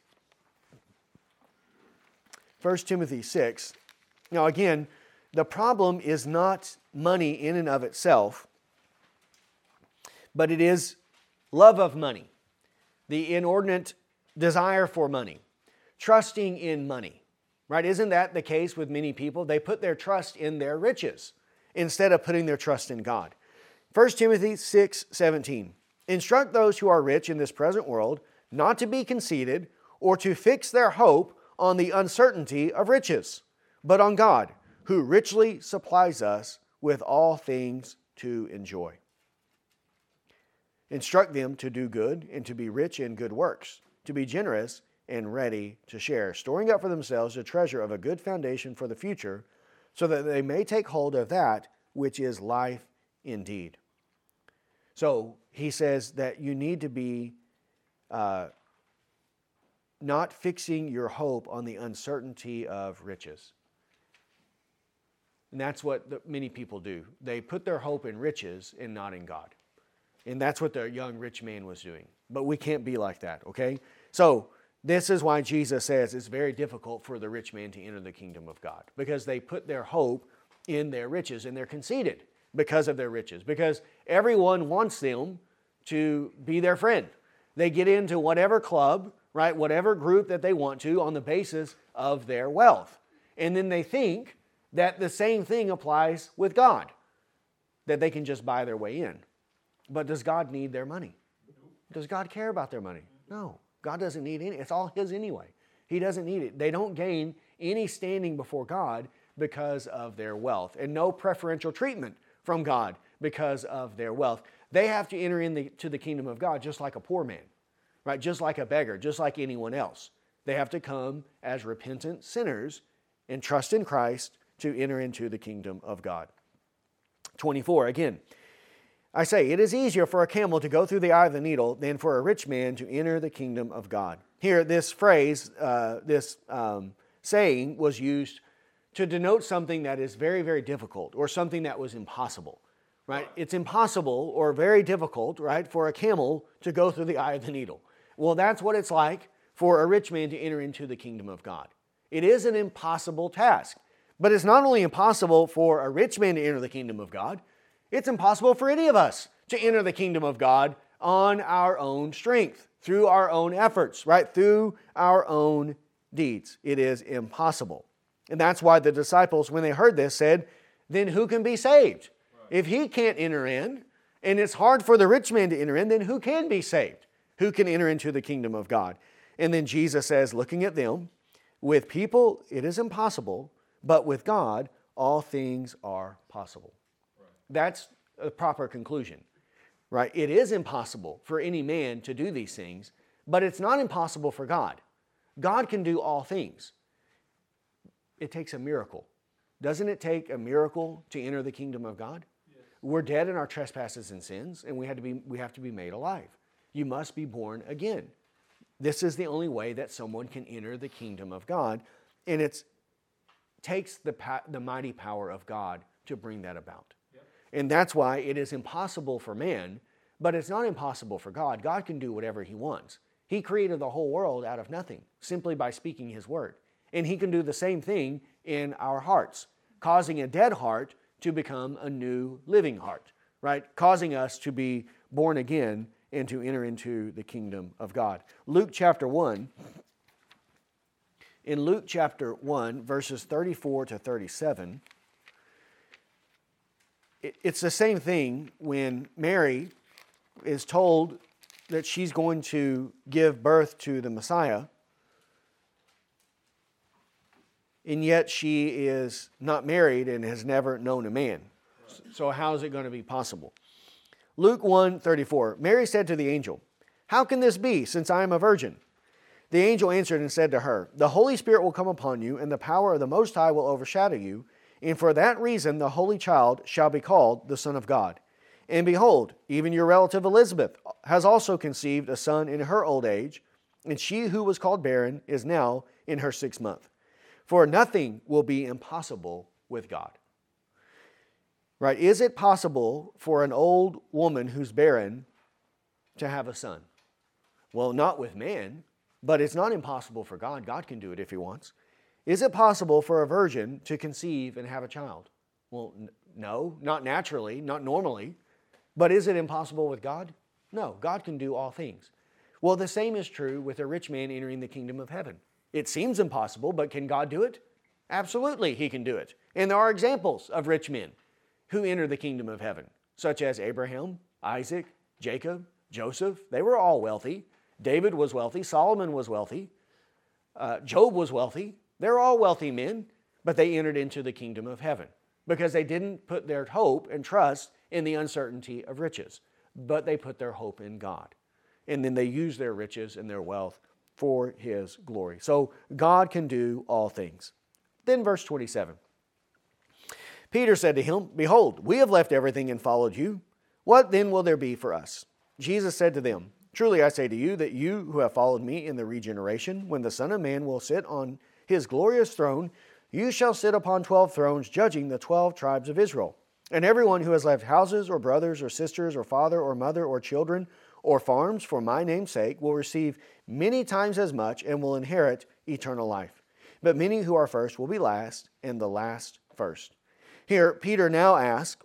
1 Timothy 6. Now again, the problem is not money in and of itself, but it is love of money, the inordinate desire for money, trusting in money, right? Isn't that the case with many people? They put their trust in their riches instead of putting their trust in God. 1 Timothy 6:17. "Instruct those who are rich in this present world not to be conceited or to fix their hope on the uncertainty of riches, but on God, who richly supplies us with all things to enjoy. Instruct them to do good and to be rich in good works, to be generous and ready to share, storing up for themselves a treasure of a good foundation for the future, so that they may take hold of that which is life indeed." So he says that you need to be not fixing your hope on the uncertainty of riches. And that's what many people do. They put their hope in riches and not in God. And that's what the young rich man was doing. But we can't be like that, okay? So this is why Jesus says it's very difficult for the rich man to enter the kingdom of God, because they put their hope in their riches, and they're conceited because of their riches, because everyone wants them to be their friend. They get into whatever club, right, whatever group that they want to on the basis of their wealth. And then they think that the same thing applies with God, that they can just buy their way in. But does God need their money? Does God care about their money? No. God doesn't need any. It's all His anyway. He doesn't need it. They don't gain any standing before God because of their wealth, and no preferential treatment from God because of their wealth. They have to enter into the kingdom of God just like a poor man, right? Just like a beggar, just like anyone else. They have to come as repentant sinners and trust in Christ to enter into the kingdom of God. 24, again, I say, it is easier for a camel to go through the eye of the needle than for a rich man to enter the kingdom of God. Here, this phrase, saying was used to denote something that is very, very difficult, or something that was impossible, right? It's impossible or very difficult, right, for a camel to go through the eye of the needle. Well, that's what it's like for a rich man to enter into the kingdom of God. It is an impossible task. But it's not only impossible for a rich man to enter the kingdom of God, it's impossible for any of us to enter the kingdom of God on our own strength, through our own efforts, right? Through our own deeds. It is impossible. And that's why the disciples, when they heard this, said, "Then who can be saved?" Right. If he can't enter in, and it's hard for the rich man to enter in, then who can be saved? Who can enter into the kingdom of God? And then Jesus says, looking at them, "With people it is impossible, but with God all things are possible." Right. that's a proper conclusion, right? It is impossible for any man to do these things, but it's not impossible for God. God can do all things. It takes a miracle. Doesn't it take a miracle to enter the kingdom of God? Yes. We're dead in our trespasses and sins, and we have to be made alive. You must be born again. This is the only way that someone can enter the kingdom of God, and it takes the mighty power of God to bring that about. Yep. And that's why it is impossible for man, but it's not impossible for God. God can do whatever He wants. He created the whole world out of nothing, simply by speaking His word. And He can do the same thing in our hearts, causing a dead heart to become a new living heart, right? Causing us to be born again and to enter into the kingdom of God. Luke chapter 1, in Luke chapter 1, verses 34 to 37, it's the same thing when Mary is told that she's going to give birth to the Messiah, and yet she is not married and has never known a man. So how is it going to be possible? Luke 1:34, Mary said to the angel, "How can this be, since I am a virgin?" The angel answered and said to her, "The Holy Spirit will come upon you, and the power of the Most High will overshadow you, and for that reason the Holy Child shall be called the Son of God. And behold, even your relative Elizabeth has also conceived a son in her old age, and she who was called barren is now in her 6th month. For nothing will be impossible with God." Right? Is it possible for an old woman who's barren to have a son? Well, not with man, but it's not impossible for God. God can do it if He wants. Is it possible for a virgin to conceive and have a child? Well, no, not naturally, not normally. But is it impossible with God? No, God can do all things. Well, the same is true with a rich man entering the kingdom of heaven. It seems impossible, but can God do it? Absolutely, He can do it. And there are examples of rich men who enter the kingdom of heaven, such as Abraham, Isaac, Jacob, Joseph. They were all wealthy. David was wealthy. Solomon was wealthy. Job was wealthy. They're all wealthy men, but they entered into the kingdom of heaven because they didn't put their hope and trust in the uncertainty of riches, but they put their hope in God. And then they use their riches and their wealth for His glory. So God can do all things. Then verse 27. Peter said to him, "Behold, we have left everything and followed you. What then will there be for us?" Jesus said to them, "Truly I say to you that you who have followed me in the regeneration, when the Son of Man will sit on His glorious throne, you shall sit upon 12 thrones, judging the 12 tribes of Israel. And everyone who has left houses or brothers or sisters or father or mother or children or farms for my name's sake will receive many times as much and will inherit eternal life. But many who are first will be last, and the last first." Here, Peter now asks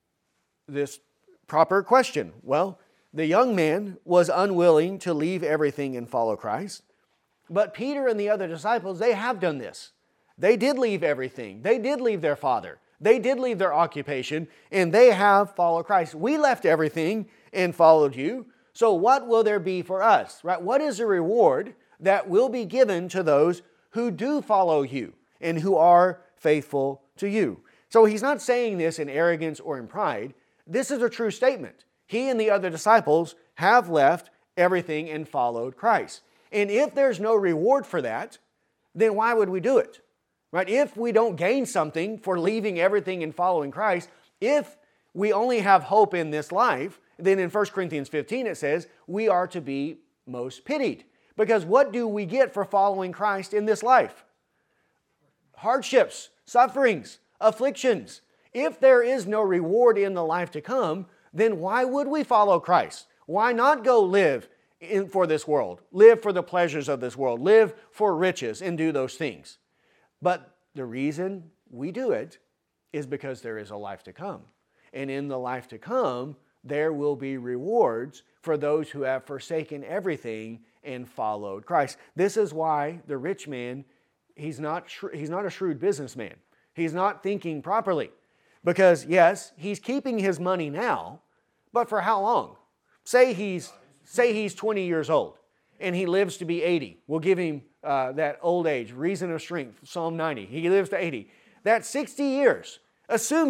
this proper question. Well, the young man was unwilling to leave everything and follow Christ. But Peter and the other disciples, they have done this. They did leave everything. They did leave their father. They did leave their occupation, and they have followed Christ. We left everything and followed you. So what will there be for us? Right? What is the reward that will be given to those who do follow you and who are faithful to you? So he's not saying this in arrogance or in pride. This is a true statement. He and the other disciples have left everything and followed Christ. And if there's no reward for that, then why would we do it? Right? If we don't gain something for leaving everything and following Christ, if we only have hope in this life, then in 1 Corinthians 15 it says we are to be most pitied. Because what do we get for following Christ in this life? Hardships, sufferings, afflictions. If there is no reward in the life to come, then why would we follow Christ? Why not go live for this world, live for the pleasures of this world, live for riches and do those things? But the reason we do it is because there is a life to come. And in the life to come, there will be rewards for those who have forsaken everything and followed Christ. This is why the rich man, he's not a shrewd businessman. He's not thinking properly. Because yes, he's keeping his money now, but for how long? Say he's 20 years old and he lives to be 80. We'll give him that old age, reason of strength, Psalm 90. He lives to 80. That's 60 years, assuming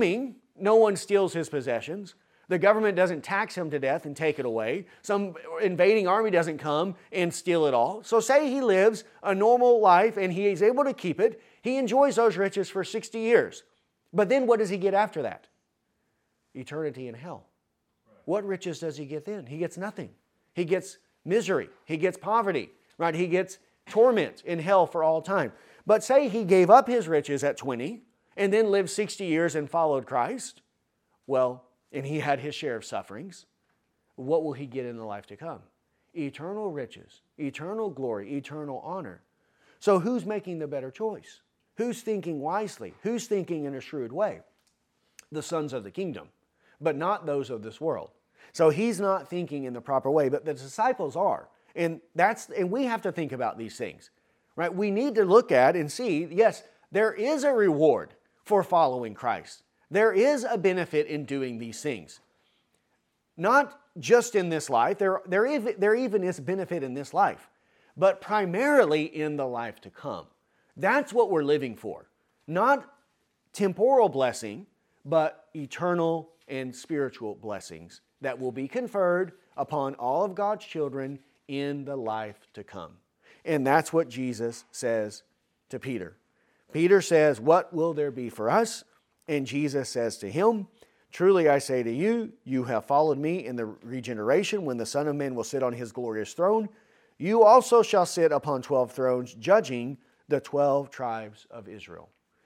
No one steals his possessions. The government doesn't tax him to death and take it away. Some invading army doesn't come and steal it all. So say he lives a normal life and he is able to keep it. He enjoys those riches for 60 years. But then what does he get after that? Eternity in hell. What riches does he get then? He gets nothing. He gets misery. He gets poverty, right? He gets torment in hell for all time. But say he gave up his riches at 20 and then lived 60 years and followed Christ. Well, and he had his share of sufferings. What will he get in the life to come? Eternal riches, eternal glory, eternal honor. So who's making the better choice? Who's thinking wisely? Who's thinking in a shrewd way? The sons of the kingdom, but not those of this world. So he's not thinking in the proper way, but the disciples are. And we have to think about these things, right? We need to look at and see, yes, there is a reward for following Christ. There is a benefit in doing these things. Not just in this life, there even is benefit in this life, but primarily in the life to come. That's what we're living for. Not temporal blessing, but eternal and spiritual blessings that will be conferred upon all of God's children in the life to come. And that's what Jesus says to Peter. Peter says, "What will there be for us?" And Jesus says to him, "Truly I say to you, you have followed me in the regeneration when the Son of Man will sit on his glorious throne. You also shall sit upon 12 thrones, judging the 12 tribes of Israel."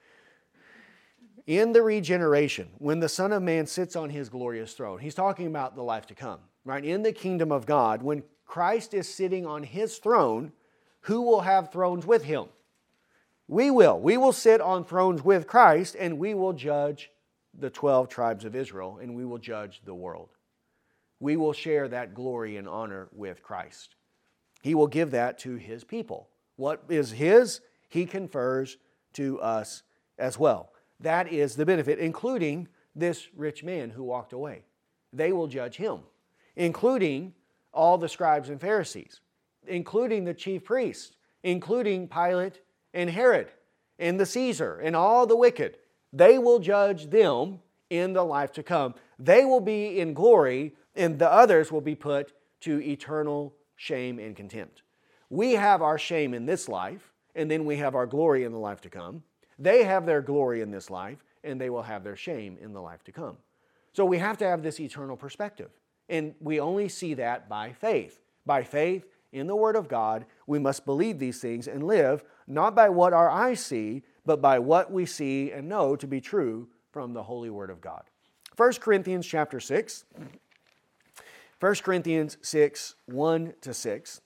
In the regeneration, when the Son of Man sits on his glorious throne, he's talking about the life to come, right? In the kingdom of God, when Christ is sitting on his throne, who will have thrones with him? We will. We will sit on thrones with Christ, and we will judge the 12 tribes of Israel, and we will judge the world. We will share that glory and honor with Christ. He will give that to his people. What is his, he confers to us as well. That is the benefit, including this rich man who walked away. They will judge him, including all the scribes and Pharisees, including the chief priests, including Pilate and Herod and the Caesar and all the wicked. They will judge them in the life to come. They will be in glory, and the others will be put to eternal shame and contempt. We have our shame in this life, and then we have our glory in the life to come. They have their glory in this life, and they will have their shame in the life to come. So we have to have this eternal perspective, and we only see that by faith. By faith in the Word of God, we must believe these things and live not by what our eyes see, but by what we see and know to be true from the Holy Word of God. 1 Corinthians chapter 6. 1 Corinthians 6, 1 to 6.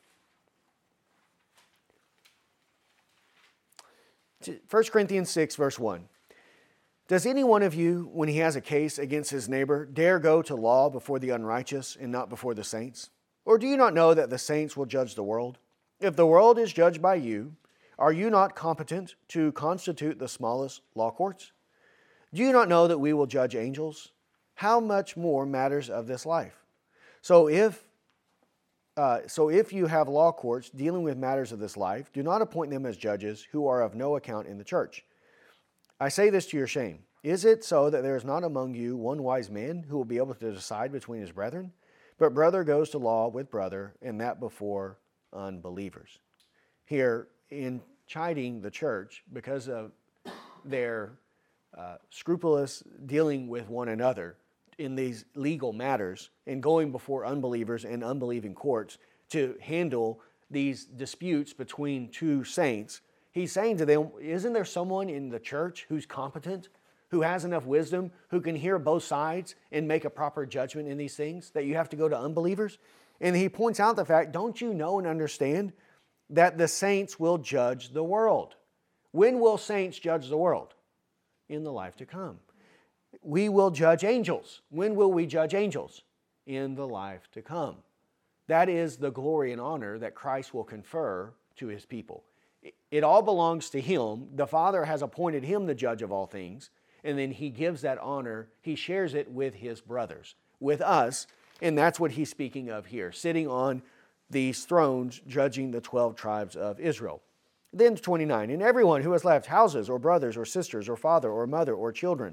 1 Corinthians 6, verse 1. Does any one of you, when he has a case against his neighbor, dare go to law before the unrighteous and not before the saints? Or do you not know that the saints will judge the world? If the world is judged by you, are you not competent to constitute the smallest law courts? Do you not know that we will judge angels? How much more matters of this life? So if you have law courts dealing with matters of this life, do not appoint them as judges who are of no account in the church. I say this to your shame. Is it so that there is not among you one wise man who will be able to decide between his brethren? But brother goes to law with brother, and that before unbelievers. Here, in chiding the church because of their scrupulous dealing with one another in these legal matters and going before unbelievers and unbelieving courts to handle these disputes between two saints, he's saying to them, isn't there someone in the church who's competent, who has enough wisdom, who can hear both sides and make a proper judgment in these things, that you have to go to unbelievers? And he points out the fact, don't you know and understand that the saints will judge the world? When will saints judge the world? In the life to come. We will judge angels. When will we judge angels? In the life to come. That is the glory and honor that Christ will confer to his people. It all belongs to him. The Father has appointed him the judge of all things, and then he gives that honor, he shares it with his brothers, with us, and that's what he's speaking of here, sitting on these thrones, judging the 12 tribes of Israel. Then 29, and everyone who has left houses or brothers or sisters or father or mother or children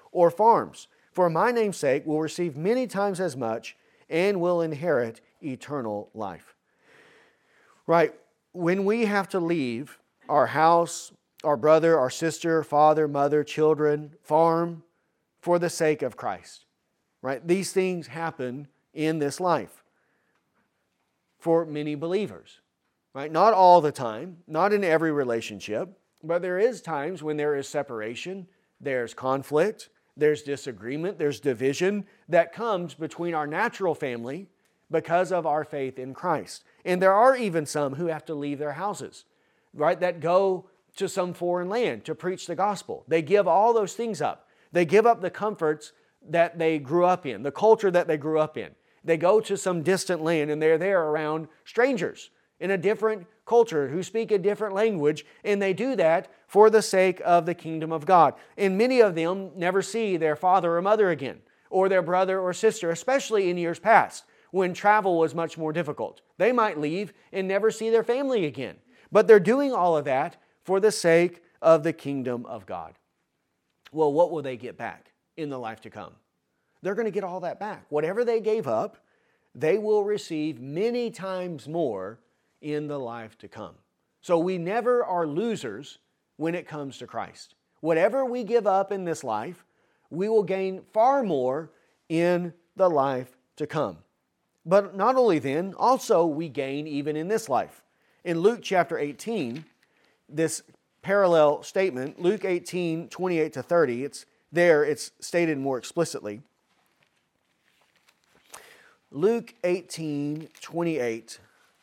or farms, for my name's sake, will receive many times as much and will inherit eternal life. Right? When we have to leave our house, our brother, our sister, father, mother, children, farm, for the sake of Christ. Right? These things happen in this life for many believers. Right? Not all the time, not in every relationship, but there is times when there is separation, there's conflict, there's disagreement, there's division that comes between our natural family because of our faith in Christ. And there are even some who have to leave their houses, right, that go to some foreign land to preach the gospel. They give all those things up. They give up the comforts that they grew up in, the culture that they grew up in. They go to some distant land and they're there around strangers in a different culture who speak a different language, and they do that for the sake of the kingdom of God. And many of them never see their father or mother again, or their brother or sister, especially in years past when travel was much more difficult. They might leave and never see their family again. But they're doing all of that for the sake of the kingdom of God. Well, what will they get back in the life to come? They're going to get all that back. Whatever they gave up, they will receive many times more in the life to come. So we never are losers when it comes to Christ. Whatever we give up in this life, we will gain far more in the life to come. But not only then, also we gain even in this life. In Luke chapter 18, this parallel statement, Luke 18, 28 to 30, it's stated more explicitly. Luke 18, 28.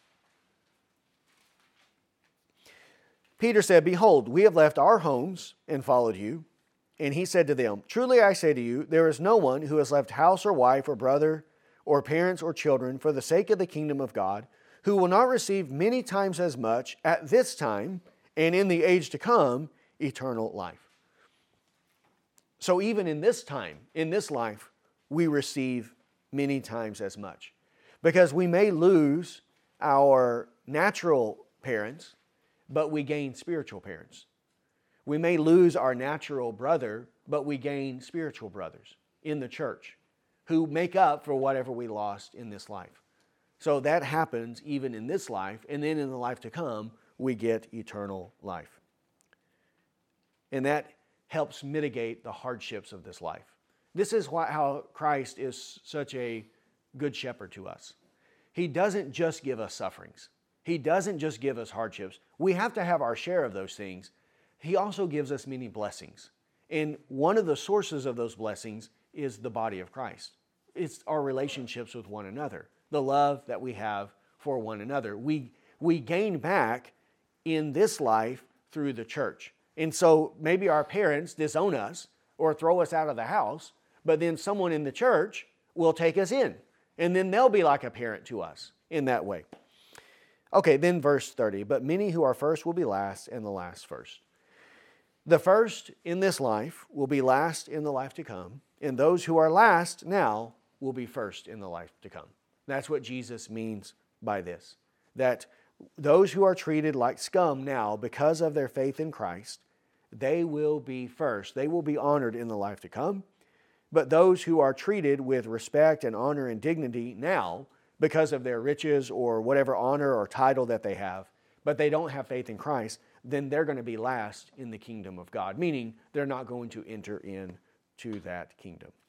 Peter said, "Behold, we have left our homes and followed you." And he said to them, "Truly I say to you, there is no one who has left house or wife or brother or parents or children for the sake of the kingdom of God, who will not receive many times as much at this time and in the age to come eternal life." So even in this time, in this life, we receive many times as much. Because we may lose our natural parents, but we gain spiritual parents. We may lose our natural brother, but we gain spiritual brothers in the church who make up for whatever we lost in this life. So that happens even in this life, and then in the life to come, we get eternal life. And that helps mitigate the hardships of this life. This is how Christ is such a good shepherd to us. He doesn't just give us sufferings. He doesn't just give us hardships. We have to have our share of those things. He also gives us many blessings. And one of the sources of those blessings is the body of Christ. It's our relationships with one another, the love that we have for one another. We gain back in this life through the church. And so maybe our parents disown us or throw us out of the house, but then someone in the church will take us in. And then they'll be like a parent to us in that way. Okay, then verse 30. "But many who are first will be last, and the last first." The first in this life will be last in the life to come, and those who are last now will be first in the life to come. That's what Jesus means by this. That those who are treated like scum now because of their faith in Christ, they will be first. They will be honored in the life to come. But those who are treated with respect and honor and dignity now because of their riches or whatever honor or title that they have, but they don't have faith in Christ, then they're going to be last in the kingdom of God, meaning they're not going to enter into that kingdom.